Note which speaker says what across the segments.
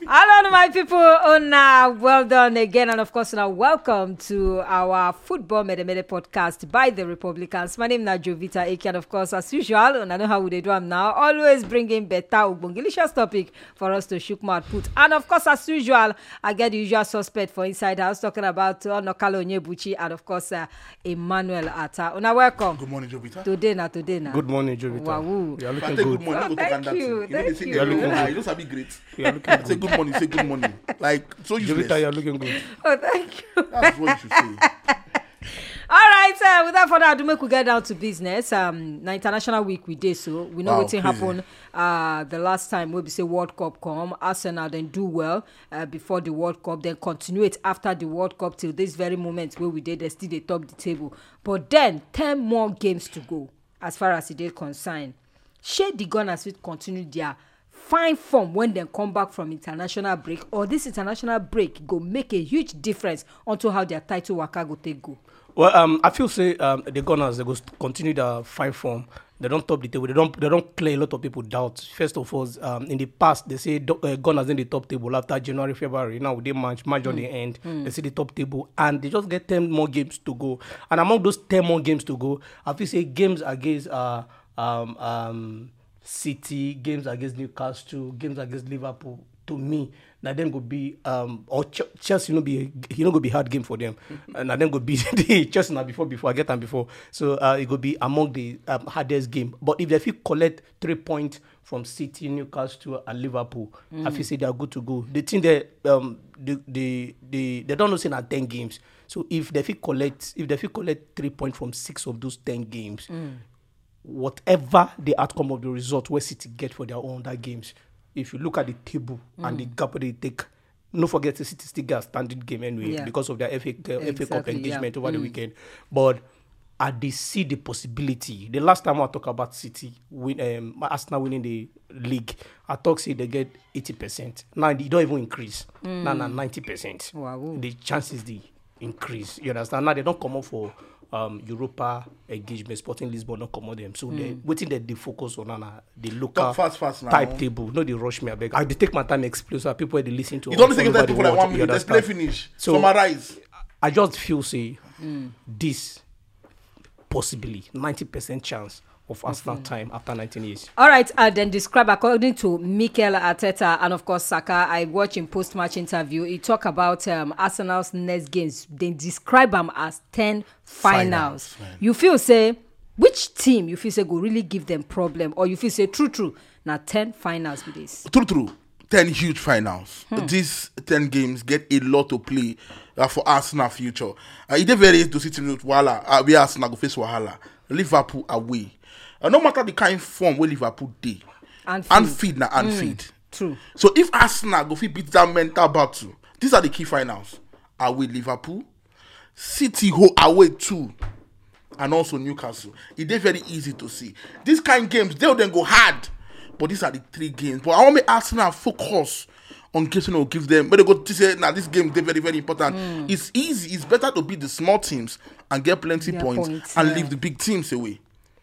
Speaker 1: Hello, my people. Well done again. And of course, now welcome to our Football Mede podcast by the Republicans. My name is Jovita Eke. And of course, as usual, and I know how we do them now, always bringing better Ugbongelicious topic for us to shook mouth put. And of course, as usual, I get the usual suspect for Inside House talking about Nokalo Onyebuchi and of course, Emmanuel Atta. Welcome.
Speaker 2: Good morning, Jovita.
Speaker 1: Today.
Speaker 3: Good morning, Jovita.
Speaker 1: Wow.
Speaker 3: You are looking good.
Speaker 2: Good morning.
Speaker 1: Thank you.
Speaker 2: Thank you.
Speaker 3: You are looking good.
Speaker 2: You don't have to be great.
Speaker 3: You are looking
Speaker 2: Say good morning. Say good morning. Like so useless.
Speaker 3: Jovita, you are looking good.
Speaker 1: Oh, thank you.
Speaker 2: That's what you should say.
Speaker 1: All right, without further ado, make we get down to business. Now International Week we did, so we know what happened the last time we say World Cup come. Arsenal then do well before the World Cup, then continue it after the World Cup till this very moment where we did. They still they top the table, but then 10 more games to go as far as it is concerned. Shade the Gunners will continue their fine form when they come back from international break, or this international break go make a huge difference onto how their title waka go take go.
Speaker 3: Well, I feel say the Gunners they go continue the fine form. They don't top the table. They don't clear a lot of people doubt. First of all, in the past they say Gunners in the top table after January, February. Now they March on the end. They see the top table and they just get 10 more games to go. And among those 10 more games to go, I feel say games against City, games against Newcastle, games against Liverpool. To me, now then go be or Chelsea go be hard game for them, and then go be the Chelsea now before I get them before. So it go be among the hardest game. But if they feel collect 3 points from City, Newcastle, and Liverpool, I feel say they are good to go. The thing they don't know say na 10 games. So if they feel collect 3 points from 6 of those 10 games. Whatever the outcome of the result where City get for their own that games, if you look at the table and the gap they take, don't forget the City still get a standing game anyway because of their FA Cup engagement over the weekend. But I did see the possibility. The last time I talk about City, Arsenal winning the league, I talk say they get 80%. Now they don't even increase. Now 90%.
Speaker 1: Wow.
Speaker 3: The chances they increase. You understand? Now they don't come up for Europa engagement. Sporting Lisbon don't come on them. So they waiting that they focus on the local
Speaker 2: fast now.
Speaker 3: type table. No, they rush me. I beg. I take my time explain so people they listen to.
Speaker 2: You don't listen to that people like 1 minute. Let's play finish. So, summarize.
Speaker 3: I just feel say this possibly 90% chance of Arsenal time after 19 years.
Speaker 1: All right, then describe according to Mikel Arteta and of course Saka. I watched in post-match interview. He talk about Arsenal's next games. They describe them as 10 finals. You feel say which team you feel say go really give them problem, or you feel say true now 10 finals with this?
Speaker 2: True. 10 huge finals. These 10 games get a lot to play for Arsenal future. It is very easy to sit in with Wahala. We Arsenal go face Wahala. Liverpool away. No matter the kind of form where Liverpool did, Anfield.
Speaker 1: True.
Speaker 2: So if Arsenal go fit beat that mental battle, these are the key finals. Away Liverpool, City away too, and also Newcastle. It is very easy to see. These kind of games, they'll then go hard. But these are the 3 games. But I want to Arsenal focus on getting or give them. But they go to say, now this game, they're very, very important. It's easy. It's better to beat the small teams and get plenty points and leave the big teams away.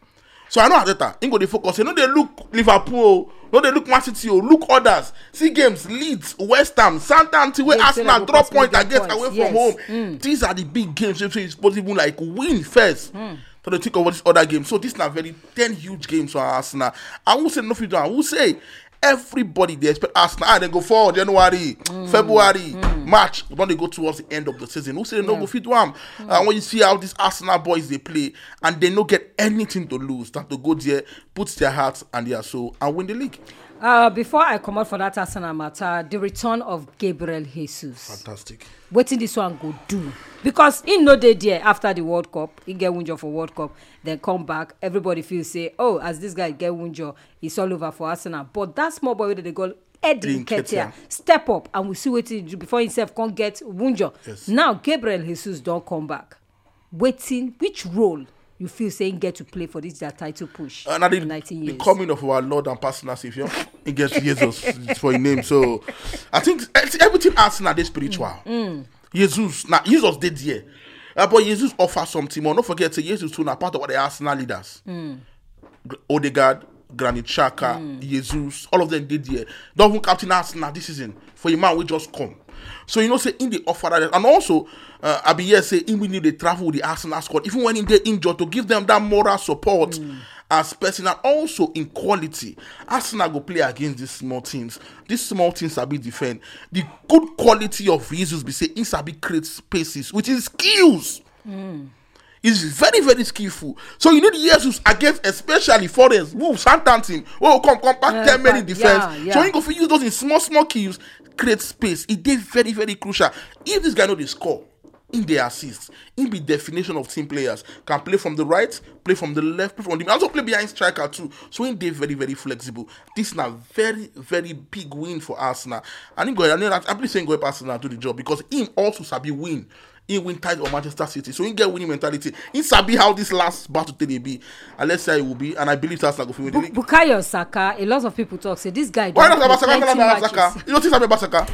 Speaker 2: So I know Arteta, they go they focus. You know they look Liverpool, no they look Man City, look others. See games, Leeds, West Ham, Southampton, where Arsenal drop points against away from home. These are the big games. So it's possible like win first. So they think over this other game. So this is not very 10 huge games for Arsenal. I won't say nothing. I will say everybody they expect Arsenal. They go forward January, February, March. When they go towards the end of the season, who say they no go fit one? When you see how these Arsenal boys they play and they don't get anything to lose, that to go there, put their hearts and their soul and win the league.
Speaker 1: Before I come out for that Arsenal matter, the return of Gabriel Jesus.
Speaker 2: Fantastic.
Speaker 1: What did this one go do? Because he no day there after the World Cup, he get Wunjo for World Cup, then come back. Everybody feels say, oh, as this guy get Wunjo, it's all over for Arsenal. But that small boy that they go Eddie Nketiah step up and we see what he do before himself can't get Wunjo.
Speaker 2: Yes.
Speaker 1: Now Gabriel Jesus don't come back. Waiting, which role you feel saying get to play for this their title push in 19 years?
Speaker 2: The coming of our Lord and personal Savior, he gets Jesus for his name. So I think everything Arsenal is spiritual. Jesus, now Jesus did here. But Jesus offers something more. Don't forget, Jesus too now part of what the Arsenal leaders. Odegaard, Granit Xhaka, Jesus, all of them did there. Don't even captain Arsenal this season for a man we just come. So say in the offer that, and also I be here say in we need to travel with the Arsenal squad, even when they injured, to give them that moral support as person, and also in quality. Arsenal go play against these small teams. These small teams are be defend. The good quality of Jesus be say in sabi create spaces, which is skills. Is very, very skillful. So you need Jesus against especially Forest, Wolves, Southampton, who come back 10 many defense. So you go for use those in small kills, create space. It is very, very crucial. If this guy know the score, in the assists, in the definition of team players, can play from the right, play from the left, play from the also play behind striker too. So in they very, very flexible. This is a very, very big win for Arsenal. And I'm please saying go up Arsenal to the job because him also sabi win. He win tight on Manchester City, so he get winning mentality. He sabi how this last battle today be, and let's say it will be, and I believe that's like go win the league.
Speaker 1: Bukayo Saka, a lot of people talk say this guy.
Speaker 2: Why not about Saka? You don't think about Saka?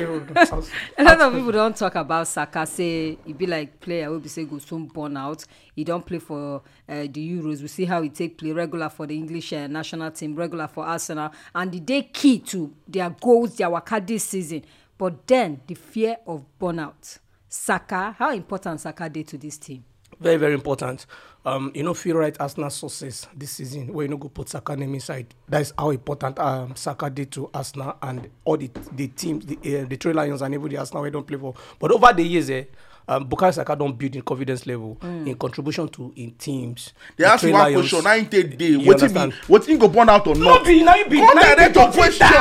Speaker 1: A lot of people don't talk about Saka. Say he be like player will be say go soon burn out. He don't play for the Euros. We see how he take play regular for the English national team, regular for Arsenal, and they key to their goals, their waka this season. But then the fear of burnout. Saka, how important Saka did to this team?
Speaker 3: Very, very important. Feel right Arsenal success this season where go put Saka name inside. That is how important Saka did to Arsenal and all the teams, the Three Lions and even the Arsenal we don't play for. But over the years, Bukayo Saka don't build in confidence level in contribution to in teams.
Speaker 2: They ask you one question, 90 days. What you go burn out or not? Come direct to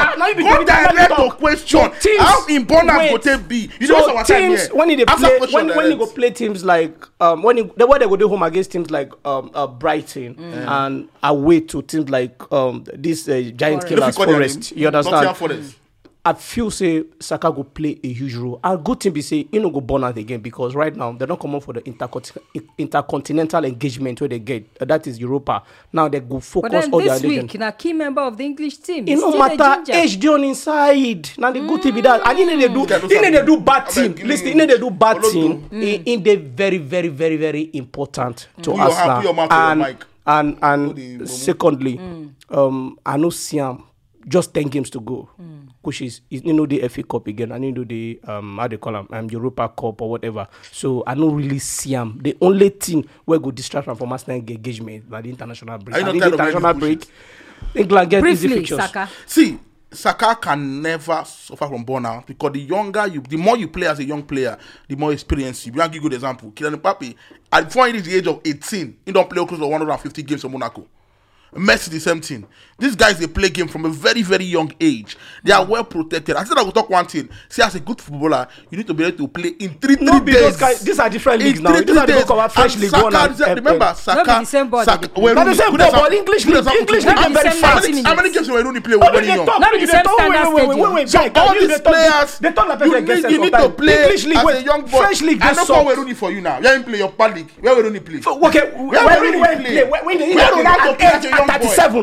Speaker 2: question. How in burn out go take be? You know what
Speaker 3: teams when they play when they go play teams like when they go do home against teams like Brighton and away to teams like this giant killers Forest. You understand? I feel say Saka go play a huge role. A good thing be say he no go burn out again because right now they don't come up for the intercontinental engagement where they get that is Europa. Now they go focus on their
Speaker 1: But then this week, a key member of the English team.
Speaker 3: It no matter age on inside. Now the good thing be that and they do bad team. Listen, they do bad team. In they very, very, very, very important to Arsenal. And secondly, I know Siam. Just 10 games to go, which is the FA Cup again. I know the how they call them Europa Cup or whatever. So I don't really see them. The only thing where go distract them from Arsenal engagement by the international break. And in the international break, England get easy fixtures.
Speaker 1: Saka.
Speaker 2: See, Saka can never suffer from burnout because the more you play as a young player, the more experience you. I'll give you a good example. Kylian Mbappe, before he reached the age of 18, he don't play close to 150 games for Monaco. Messi the same thing. These guys they play game from a very, very young age. They are well protected. I said I will talk one thing. See, as a good footballer, you need to be able to play in 3 days.
Speaker 3: Guys, these are different leagues now. These are the French league one.
Speaker 2: Remember, Saka.
Speaker 1: Not the same ball.
Speaker 3: Not the same ball, but English league. I'm very fast.
Speaker 2: How many games were Rooney play when young?
Speaker 1: Not the same standard
Speaker 2: So all these players, you need to play as a young boy.
Speaker 3: French league.
Speaker 2: I don't know where Rooney for you now. You ain't play your bad league. Where will Rooney play?
Speaker 3: Okay, where Rooney play? Where Ronaldo play at 37.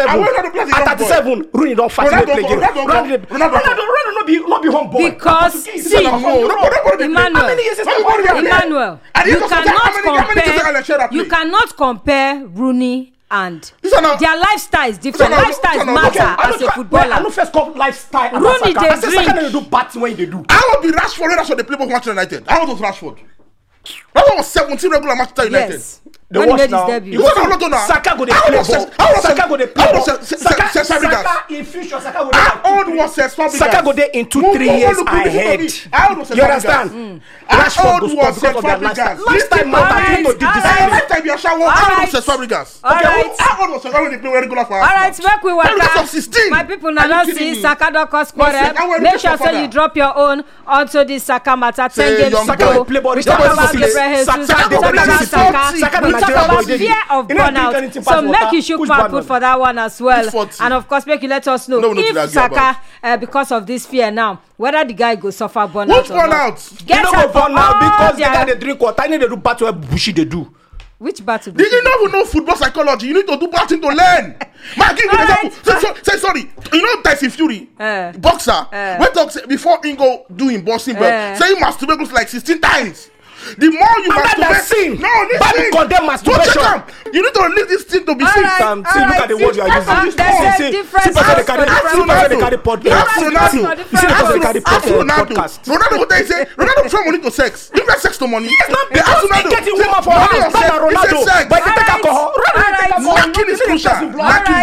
Speaker 3: At 37, Rooney don't fight. Ronaldo not be humble.
Speaker 1: Because see, Emmanuel, you cannot compare Rooney and their lifestyle is different. Lifestyle matter as a footballer.
Speaker 3: I know first call lifestyle.
Speaker 1: Rooney they
Speaker 3: drink. Do bad when they do.
Speaker 2: I would be Rashford. That's what they play for Manchester United. I was Rashford. That was 17 regular Manchester United.
Speaker 1: Yes. When he made his debut.
Speaker 3: Saka go dey play ball. Saka go dey play ball. Saka in future. Saka go dey.
Speaker 2: How old was Fabregas?
Speaker 3: Saka go dey in 2-3 years ahead. You understand?
Speaker 2: How old was Fabregas?
Speaker 3: Lifestyle matter. People did this.
Speaker 2: Lifetime you shower. How old was Fabregas? How old was Saka when he play regular for Arsenal?
Speaker 1: Alright, make we work. My people now see Saka don't cause quarrel. Make sure say you drop your own onto this Saka matter. 10 games to go. We talk about Gabriel Jesus. We talk about Saka. We talk about fear of burnout. So make you shoot put for that one as well. And of course, make you let us know if Saka, because of this fear now, whether the guy go suffer burnout.
Speaker 2: Which burnout?
Speaker 3: Get out for now because the guy they drink water. I need to do battle where Bushi they do.
Speaker 1: Which battle?
Speaker 2: Did you never know football psychology? You need to do battle to learn. Man, give me an example. Say sorry. You know Tyson Fury, boxer. When talks before Ingo doing boxing, say he masturbate like 16 times. The more you
Speaker 3: masturbate,
Speaker 2: listen.
Speaker 3: condemn masturbation.
Speaker 2: You need to leave this thing to be seen.
Speaker 3: See, look at the word you are using.
Speaker 1: There's a difference.
Speaker 2: Ronaldo would say, Ronaldo throw money to sex. You get sex to money.
Speaker 3: It's not because he's getting woman for house. Ronaldo, but he take alcohol.
Speaker 2: Knocking is crucial.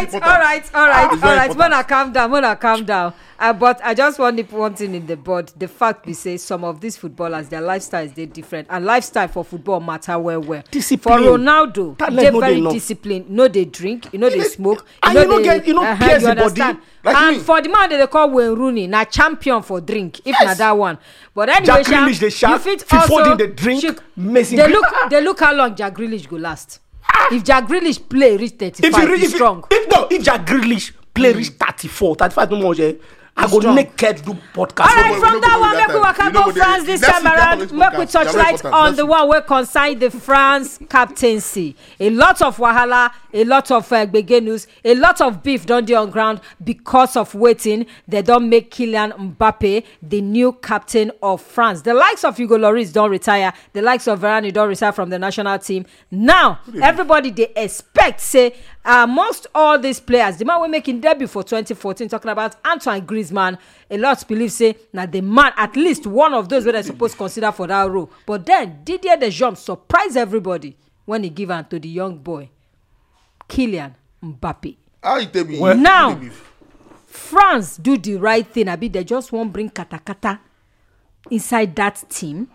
Speaker 1: All right. Mona, calm down. But I just want to put one thing in the board. The fact we say some of these footballers, their lifestyles they different, and lifestyle for football matter well.
Speaker 3: Discipline.
Speaker 1: For Ronaldo, they very disciplined. You know they drink, you know they smoke,
Speaker 3: and you know pierce the body.
Speaker 1: And for the man they call Wayne Rooney, na champion for drink, if not that one. But anyway,
Speaker 3: Jack Grealish, the shark,
Speaker 1: you fit also
Speaker 3: the drink.
Speaker 1: They look how long Jack Grealish go last. If Jack Grealish play reach 35, he's strong.
Speaker 3: If Jack Grealish play reach 34, 35 no more, I go naked do podcast.
Speaker 1: All right, from that one, make we waka go France this time around. Make we touch light on the one where concern the France captaincy. A lot of wahala, a lot of gbege news, a lot of beef done there on ground because of waiting. They don't make Kylian Mbappe the new captain of France. The likes of Hugo Lloris don't retire. The likes of Varane don't retire from the national team. Now, everybody they expect say amongst all these players, the man we're making debut for 2014, talking about Antoine Griezmann, a lot believe say now the man, at least one of those where they're supposed to consider for that role. But then Didier Deschamps surprised everybody when he gave on to the young boy, Kylian Mbappe. Now, France do the right thing. I mean, they just won't bring kata inside that team.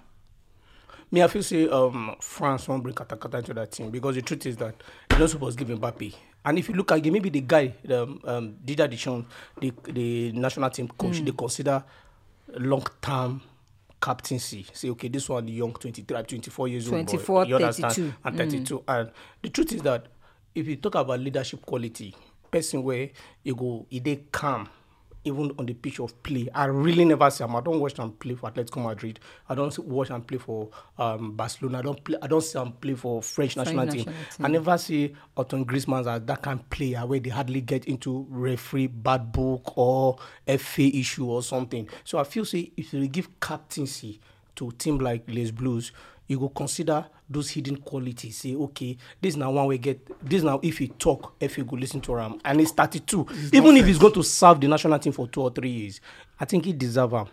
Speaker 3: I feel say France won't bring kata into that team because the truth is that they're not supposed to give Mbappe. And if you look at maybe the guy, Didier Deschamps, the national team coach, they consider long-term captaincy. Say, okay, this one, the young 23, 24 years old
Speaker 1: 24,
Speaker 3: boy, you
Speaker 1: 32.
Speaker 3: Understand? And 32. And the truth is that if you talk about leadership quality, person where they calm, even on the pitch of play. I really never see him. I don't watch them play for Atletico Madrid. I don't watch them play for Barcelona. I don't see them play for French national team. I never see Antoine Griezmann as that kind of player where they hardly get into referee bad book or FA issue or something. So I feel say if you give captaincy to a team like Les Blues, you go consider those hidden qualities. Say, okay, this now one we get. This now if he talk, if you go listen to him, and he's 32. Even if he's going to serve the national team for 2 or 3 years, I think he deserve him.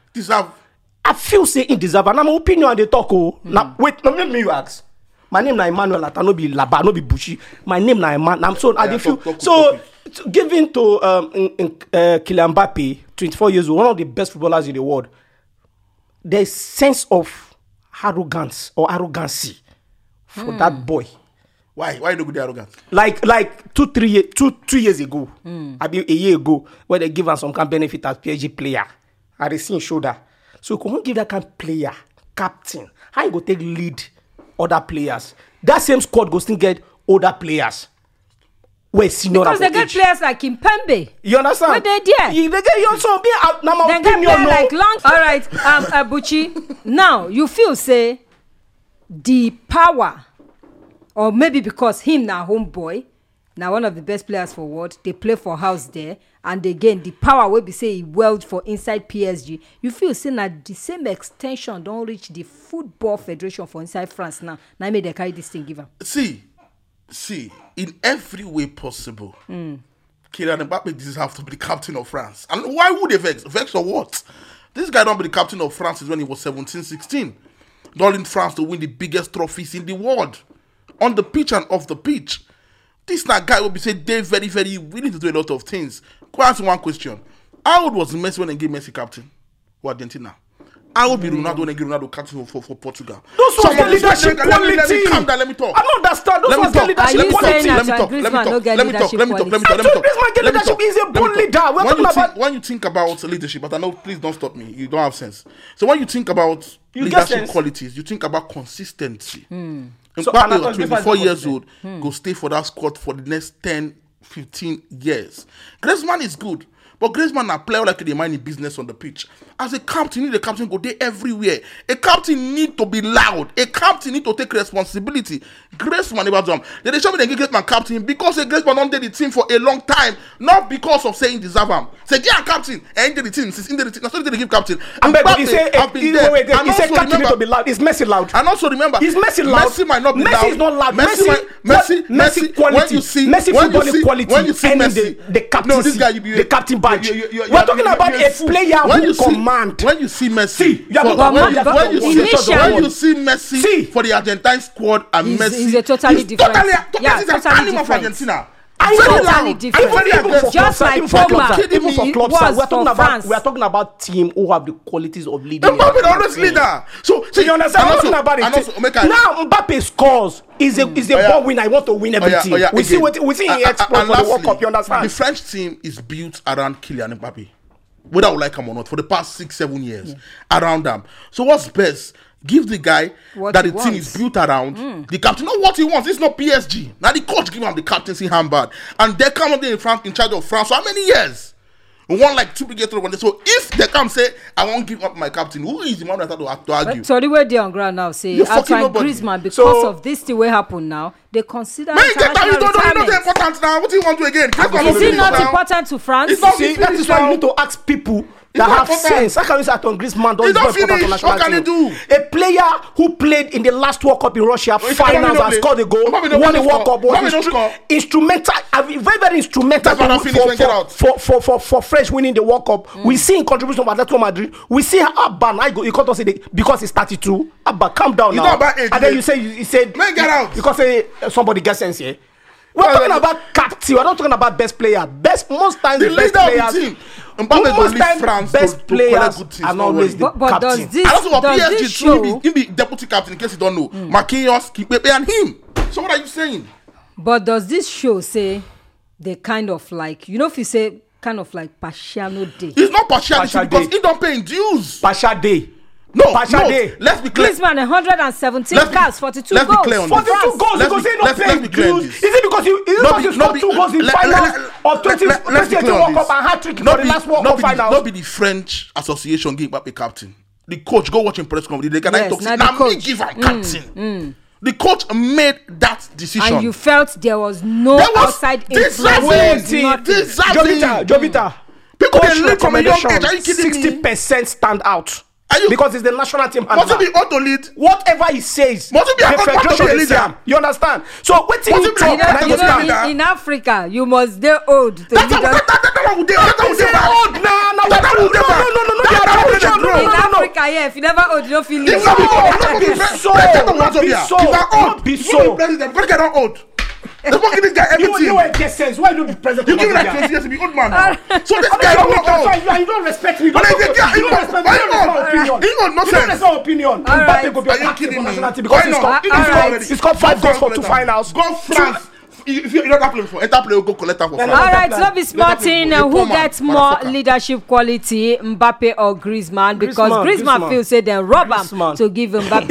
Speaker 3: I feel say he deserve. And I'm opinion on the talk. Now wait, let me ask. My name na Emmanuel. I no be Laba, no be Bushi. My name na Emmanuel. I'm so I feel so. Giving to Kylian Mbappe, 24 years old, one of the best footballers in the world. There's sense of arrogance or arrogancy for that boy.
Speaker 2: Why do you do arrogance?
Speaker 3: Like 2 years ago, I mean a year ago, where they give us some kind of benefit as PSG player at the same shoulder. So you can't give that kind of player captain. How you go take lead other players? That same squad go still get other players.
Speaker 1: Because they get players like Kimpembe.
Speaker 3: You understand?
Speaker 1: What they there?
Speaker 3: They get you also be
Speaker 1: they get players like long. All right, Buchi. Now you feel say the power, or maybe because him now homeboy, now one of the best players for world. They play for house there, and again the power will be say he weld for inside PSG. You feel say that the same extension don't reach the football federation for inside France now. Now may they carry this thing give him.
Speaker 2: See, in every way possible, Kylian Mbappe deserves to be the captain of France. And why would they vex? Vex or what? This guy don't be the captain of France when he was 17, 16. Calling France to win the biggest trophies in the world. On the pitch and off the pitch. This guy will be saying they're very, very willing to do a lot of things. Go answer one question. How old was Messi when they gave Messi captain for Argentina? I would be Ronaldo when they give Ronaldo captain for Portugal.
Speaker 3: Those ones get leadership quality. Let me calm down, let me talk. I don't understand. Those ones get leadership quality.
Speaker 2: Let me talk. When you think about leadership, but I know, please don't stop me. You don't have sense. So when you think about leadership qualities, you think about consistency. So Mbappe, 24 years old, go stay for that squad for the next 10, 15 years. Griezmann is good. But Griezmann na player like they mind in business on the pitch. As a captain, you need a captain go there everywhere. A captain need to be loud. A captain need to take responsibility. Griezmann never do. They show me they give Griezmann captain because Griezmann don't did the team for a long time, not because of saying deserve him. Say yeah, captain, and did the team since in the team. That's why they give captain.
Speaker 3: And he said captain need to be loud. Is Messi loud?
Speaker 2: And also remember,
Speaker 3: is Messi loud?
Speaker 2: Messi might not be loud.
Speaker 3: Messi is not loud. Messi quality. Messi footballing quality.
Speaker 2: When you see Messi,
Speaker 3: the captain,
Speaker 2: no, this guy you be
Speaker 3: the captain badge. We're talking about a player who command.
Speaker 2: When you see Messi,
Speaker 3: when
Speaker 2: you see Messi for the Argentine squad and Messi,
Speaker 1: he's a totally different.
Speaker 2: Totally different. Argentina.
Speaker 1: Totally different. Just like Pogba.
Speaker 3: Even for clubs, we are talking about team who have the qualities of leading.
Speaker 2: Mbappe always leader. So
Speaker 3: you understand? I'm talking about it. Now Mbappe scores. Is a ball winner. I want to win everything. We see he exploits for the World Cup. You understand?
Speaker 2: The French team is built around Kylian Mbappe, whether we like him or not, for the past 6-7 years around them. So what's best? Give the guy what that the team is built around the captain. Not what he wants. It's not PSG. Now the coach give him the captaincy handbard, and they come up there in charge of France for how many years? We won like 2 big games. So if they come say, I won't give up my captain, who is the man that have to argue?
Speaker 1: So the way they on ground now say, Antoine Griezmann, because of this thing will happen now, they consider international retirement.
Speaker 2: It's important now. What do you want to again?
Speaker 1: Is it not important to France?
Speaker 3: It's not. That is why you need to ask people that have sense. How can we say Antoine Griezmann doesn't important for national team? What can he do? A player who played in the last World Cup in Russia, finals and scored a goal, won the World Cup, was instrumental, very, very instrumental for French winning the World Cup. We see in contribution of Atletico Madrid. We see Abba, you can't say because he's 32. Abba, calm down now. And then you said,
Speaker 2: man, get out.
Speaker 3: Because somebody gets sense here. We're talking about captain. We're not talking about best player. Most times the best players. Most times best players are always the captain.
Speaker 1: But does this show?
Speaker 2: He be deputy captain in case you don't know. Marquinhos, Kipepe, and him. So what are you saying?
Speaker 1: But does this show say they kind of like, if you say kind of like Partiano Day?
Speaker 2: It's not partiality because he don't pay dues.
Speaker 3: Partial Day.
Speaker 2: No. Let's be clear.
Speaker 1: Griezmann 117 goals, 42 goals.
Speaker 2: Let's be clear on
Speaker 3: 42 goals because he not playing dues. Is it because he scored 2 goals in finals of 2018 World Cup and hat-trick for the last World Cup finals?
Speaker 2: Not be the French Association give up a captain. The coach go watching press conference. They can talk. Now me give him captain. The coach made that decision.
Speaker 1: And you felt there was no outside influence.
Speaker 3: Jovita.
Speaker 2: People they live from a young age. Are you kidding me?
Speaker 3: 60% stand out. Because it's the national team.
Speaker 2: Must it be auto lead?
Speaker 3: Whatever he says,
Speaker 2: must it be
Speaker 3: the federation is him. You understand? So what
Speaker 1: in Africa, you must be old. In Africa, yeah, if you never old, you don't feel it.
Speaker 3: Be so.
Speaker 2: Get old. They're fucking this guy everything.
Speaker 3: You get sense. Why don't be president?
Speaker 2: You give me like 20 years to be old man now. So this guy don't know.
Speaker 3: You don't respect me. You
Speaker 2: don't respect
Speaker 3: my opinion. Mbappe go be a captain for national team because he's got 5 goals for 2 finals.
Speaker 2: Go France. If you don't play for enter play, go collect them for France.
Speaker 1: All right, so be smarting who gets more leadership quality, Mbappe or Griezmann? Because Griezmann feels say they rob him to give Mbappe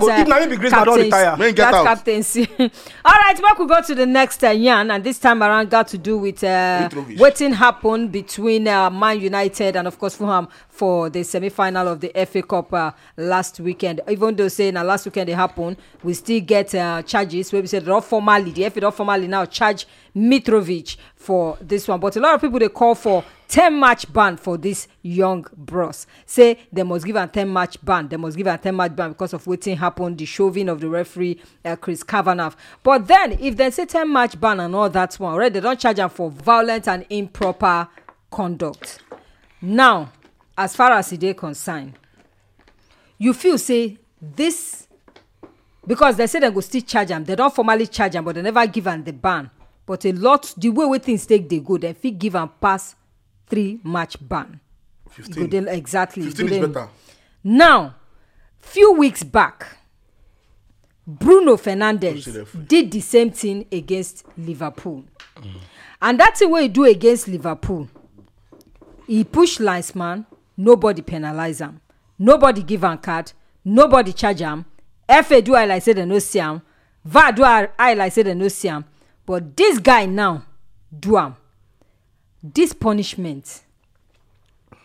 Speaker 1: that captaincy. All right, we could go to the next yarn, and this time around got to do with waiting happened between Man United and of course Fulham for the semi-final of the FA Cup last weekend. Even though saying last weekend it happened, we still get charges where we said the FA don't formally now charge Mitrovic for this one. But a lot of people they call for 10-match ban for this young bros. Say they must give a 10-match ban. They must give a 10-match ban because of what happened, the shoving of the referee Chris Kavanagh. But then if they say 10-match ban and all that one, already they don't charge them for violent and improper conduct. Now, as far as they concerned, you feel say this because they say they go still charge them. They don't formally charge them, but they never give them the ban. But a lot, the way things take they go, they fit give them pass 3-match ban.
Speaker 2: 15.
Speaker 1: Exactly.
Speaker 2: 15 is better.
Speaker 1: Now, few weeks back, Bruno Fernandes did the same thing against Liverpool. And that's the way he do against Liverpool. He pushed linesman, nobody penalize him. Nobody give him card, nobody charge him. FA do I like say they no see him. VAR do I like say they no see him. But this guy now do him. This punishment,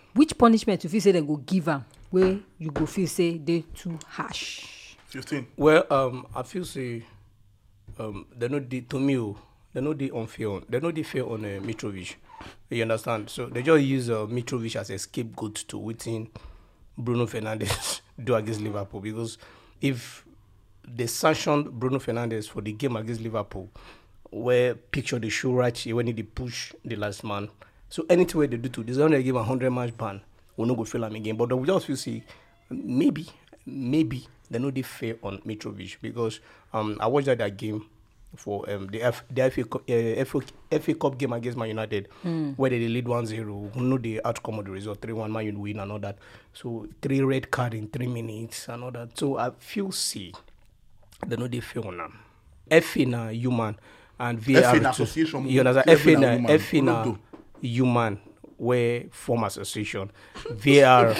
Speaker 1: which punishment you feel say they go give am where you go feel say they too harsh?
Speaker 2: 15.
Speaker 3: Well, I feel say they no dey to me. They no dey unfair. They no dey fair on Mitrovic. You understand? So they just use Mitrovic as a scapegoat to wetin Bruno Fernandes do against Liverpool, because if they sanctioned Bruno Fernandes for the game against Liverpool, where picture the show right here when they push the last man. So anything where they do to this, they only give a 100-match ban. We'll not go fail him again. But we just feel see maybe they know they fair on Mitrovic, because I watched that game for the FA Cup game against Man United, where they lead 1-0. We know the outcome of the result, 3-1, Man United win and all that. So 3 red card in 3 minutes and all that. So I feel see they know they fair on them. FA na human and VAR
Speaker 2: FA na association.
Speaker 3: You understand? FA na human where form association. VAR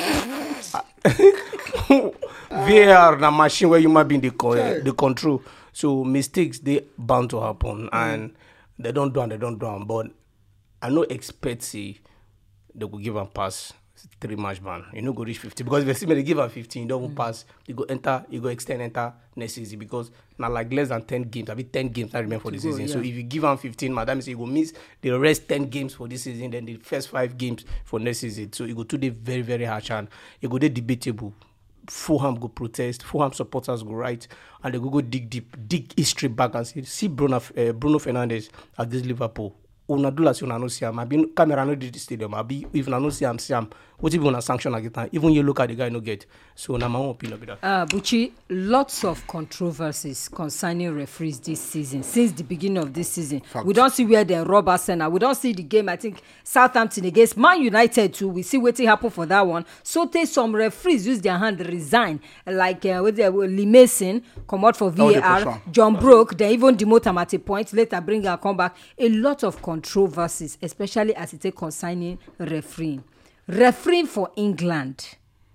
Speaker 3: VAR na machine where human being the control. So mistakes they bound to happen, and they don't do them. But I no expect say they will give a pass 3-match ban. You know go reach 50, because if they see me they give a 15, you don't pass. You go enter next season, because now like less than 10 games. I mean 10 games that remain for the season. Yeah. So if you give them 15, that means you go miss the rest 10 games for this season, then the first 5 games for next season. So you go to the very, very harsh, and you go there debatable. Fulham go protest, Fulham supporters go right, and they go dig deep, dig history back and see Bruno Fernandes at this Liverpool. Una do las una no see am. I been camera no did the stadium. I be if na no see am. What if una sanction again? Even you look at the guy no get. So na my own opinion with that.
Speaker 1: Buchi, lots of controversies concerning referees this season. Since the beginning of this season, we don't see where they rob Arsenal. We don't see the game. I think Southampton against Man United too. We see what happen for that one. So take some referees use their hand resign, like with Lee Mason come out for VAR. John Brook, they even demote him at a point. Later bring her come back. A lot of controversies, especially as it concerning refereeing. Refereeing for England.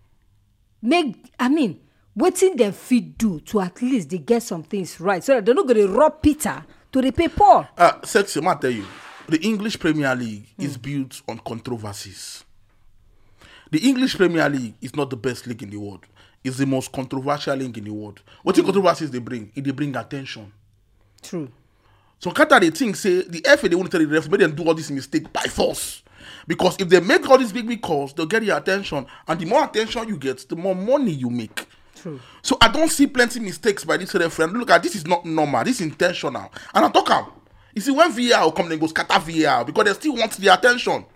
Speaker 1: Waiting them fit do to at least they get some things right, so that they're not going to rob Peter to repay Paul.
Speaker 2: Sexy, I tell you, the English Premier League is built on controversies. The English Premier League is not the best league in the world. It's the most controversial league in the world. What the controversies they bring? They bring attention.
Speaker 1: True.
Speaker 2: So Qatar, they think, say, the FA, they want to tell the referee, make them do all this mistake by force. Because if they make all these big calls, they'll get your attention. And the more attention you get, the more money you make.
Speaker 1: True.
Speaker 2: So I don't see plenty mistakes by this referee. And look at this is not normal. This is intentional. And I talk about, you see, when VAR will come, they go scatter VAR because they still want the attention.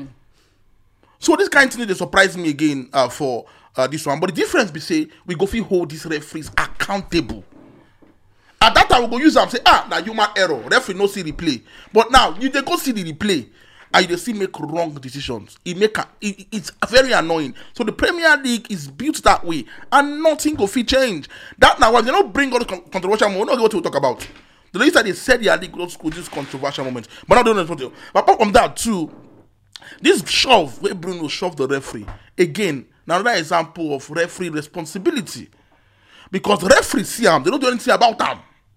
Speaker 2: So this kind of thing, they surprise me again for this one. But the difference be say, we go feel hold these referees accountable. At that time, we go use them say, now human error. Referee no see replay. But now, they go see the replay. And they still make wrong decisions. It's very annoying. So the Premier League is built that way, and nothing will fit change. That now, when they don't bring all the controversial moments, we don't know what to talk about. The last time they said their league with these controversial moments, but now they don't know what to do. But apart from that too, this shove where Bruno shoved the referee again. Now another example of referee responsibility, because referees see them, they don't do anything about them.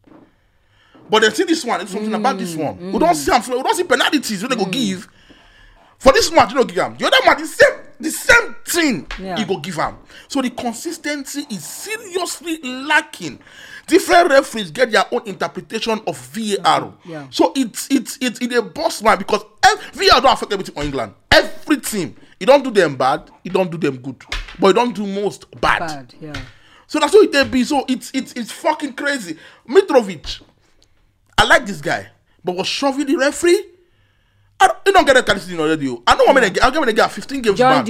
Speaker 2: But they see this one, it's something about this one. We don't see them, we don't see penalties when they go give. For this match, you don't give them. The other match, the same thing you go give them. So the consistency is seriously lacking. Different referees get their own interpretation of VAR. So it's a boss man, because VAR don't affect everything on England. Every team, you don't do them bad, you don't do them good, but you don't do most bad. So that's what it be. So it's fucking crazy. Mitrovic, I like this guy, but was shoving the referee. You don't get a card already. I know I'm gonna get 15 games banned.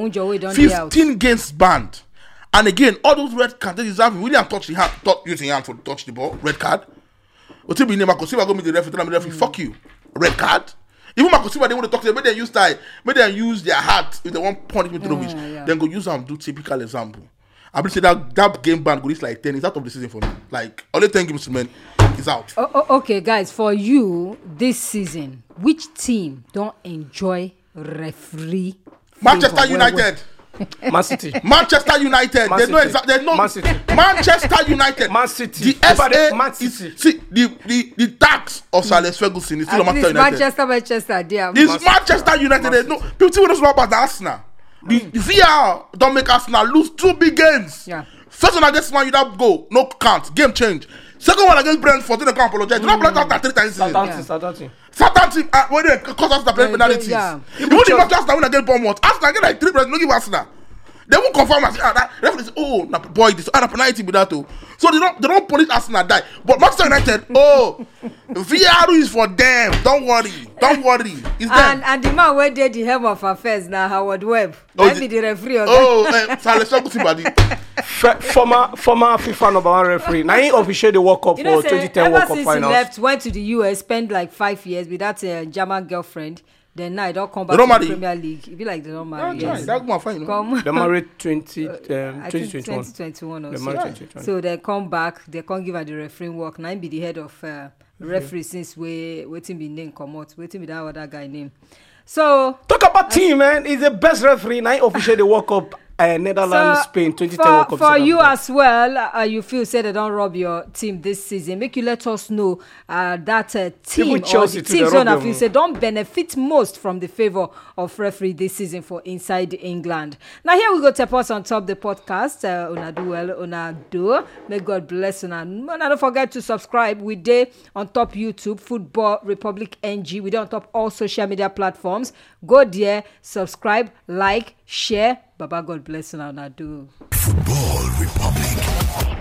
Speaker 2: 15 games banned. And again, all those red cards, they deserve. William touched the hand, using hand to touch the ball, red card. But if you never consider go meet the referee, tell the referee, fuck you, red card. Even Makosiba, they want to talk to them, make them use time, make them use their heart if they want punishment to then go use them, do typical example. I will say that game ban go reach like 10. It's out of the season for me. Like only 10 games, man, is out.
Speaker 1: Okay, guys, for you this season, which team don't enjoy referee?
Speaker 2: Manchester United.
Speaker 3: Man City.
Speaker 2: Manchester United. There's no
Speaker 3: Man City.
Speaker 2: Manchester United.
Speaker 3: Man City.
Speaker 2: The FA
Speaker 3: Man City.
Speaker 2: See the tax of Sir Alex Ferguson is still on Manchester United.
Speaker 1: Manchester, dear.
Speaker 2: This Manchester United. There's no people don't know about Arsenal. The VR don't make Arsenal lose 2 big games.
Speaker 1: Yeah.
Speaker 2: First one against Man U, that goal, no count, game change. Second one against Brentford, they can't apologize. Do not apologize after 3 times.
Speaker 3: Southampton.
Speaker 2: Southampton, when they cause us the penalties.
Speaker 1: Yeah.
Speaker 2: Even if Arsenal win against Bournemouth, Arsenal get like 3 penalties, no give Arsenal. They won't confirm us. That referee say, oh, na boy, this penalty with that too. So they don't punish Arsenal die. But Manchester United, VR is for them. Don't worry. It's them.
Speaker 1: And the man where did the helm of affairs now, Howard Webb. Let me the referee.
Speaker 3: Former FIFA #1 referee. Now he officially the World Cup for 2010 World Cup finals.
Speaker 1: He left, went to the US, spent like 5 years with that German girlfriend. Then now he don't come back
Speaker 2: to
Speaker 1: the Premier League. It be like they don't marry.
Speaker 2: Yes. That's more fine.
Speaker 3: They married 2021.
Speaker 1: 2021 or so. So they come back. They can't give her the refereeing work. Now he be the head of referee since waiting be name come out. Waiting be that other guy name. So
Speaker 3: talk about team, man. He's the best referee. Now he officially the World Cup. Netherlands, Spain, 2010 World Cup.
Speaker 1: For you as well, you feel say they don't rob your team this season. Make you let us know that team or the teams on feel say don't benefit most from the favor of referee this season for inside England. Now here we go to us on top the podcast. Una do well, una do. May God bless una. And don't forget to subscribe. We dey on top YouTube, Football Republic NG. We dey on top all social media platforms. Go there, subscribe, like, share. Baba God bless you now. Do.
Speaker 4: Football Republic.